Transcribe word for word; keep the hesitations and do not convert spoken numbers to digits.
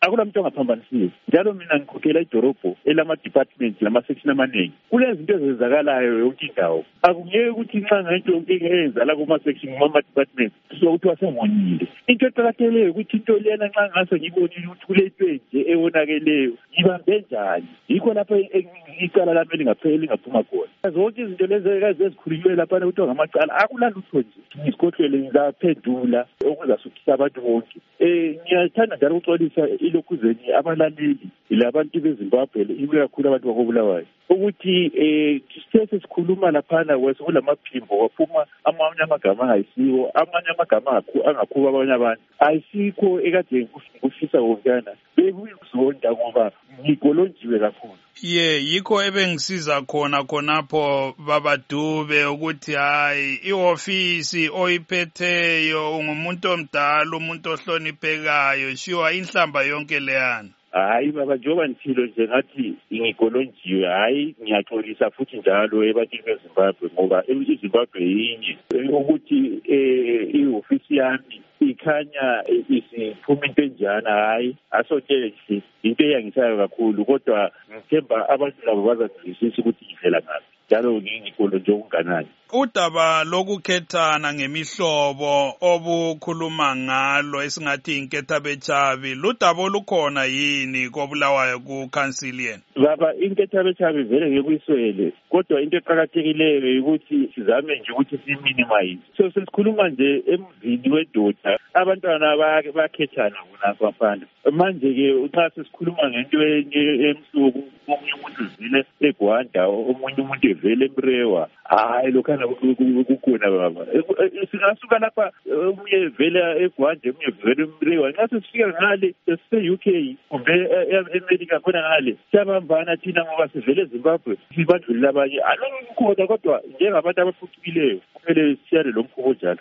akulamuntu ongaphambanisiwe. Njalo mina ngikhokhela idorobho elama-departments lama-section amaningi. Kulezinto ezenzakalayo yonke indawo. Akungeke ukuthi nxa ngento engenza la kuma-section kuma-departments sokuthi wasengonile. Into eqakatheleyo ukuthi into lena nxa ngase ngibonile ukuthi kulento nje ewonakeleyo ngibambe njani. Yikho lapho icala lami lingapheli lingaphuma khona. Zonke izinto lezi ezikhulunywe lapha ukuthi ngamacala akulalutho nje. Isikhohlelo ngizaphendula okuzasuthisa abantu bonke. Eh ngiyathanda njalo ukuxolisa ilokhuzeni abalaleli labantu beZimbabwe ikakhulu abantu bakobulawayo ukuthi eh sithe sikhuluma laphana kulamaphimbo waphuma amanye amagama angayisiwo amanye amagama angakhuba abanye abantu ayisikho ekade kufisa wonkana bekuzonda ngoba ngigolonjiwe kakhulu. Ye yikho ebengisiza khona khonapho babadube ukuthi hayi iofisi oyiphetheyo ungumuntu omdala umuntu ohloniphekayo shiwa inhlamba yonke leyana. Hayi baba njoba nithilo nje ngathi ngigolonjiwe hayi ngiyaxolisa futhi njalo ebantwini beZimbabwe ngoba iZimbabwe yinye ukuthi eh iofisi yami ikhanya isiphuma into enjana hayi asonke into eyangisayo kakhulu kodwa ngithemba abantu labo bazazwisisa ukuthi ivela ngaphi njalo ngingikolo nje okunganani. Udaba lokukhethana ngemihlobo obukhuluma ngalo esingathi inketha bechabi ludaba olukhona yini kobulawayo ku council yena? Baba inketha bechabi vele ngekuyiswele kodwa into eqhakathekileyo ukuthi sizame nje ukuthi siminimize. So sesikhuluma nje emzini wedoda abantwana bayakhethana bona bafana. Manje ke uxa sesikhuluma ngento emsuku omunye umuntu uvile eGwanda omunye umuntu evele eMrewa hayi lokho kukhona baba singasuka lapha umunye vele eGwanda umunye vele eMrewa nxa sifika ngale sise U K kumbe eAmerica khona ngale siyabambana thina ngoba sivele eZimbabwe sibandlulile abanye alokho kodwa njengabantu abaphucukileyo kumele siyale lo mkhubo njalo.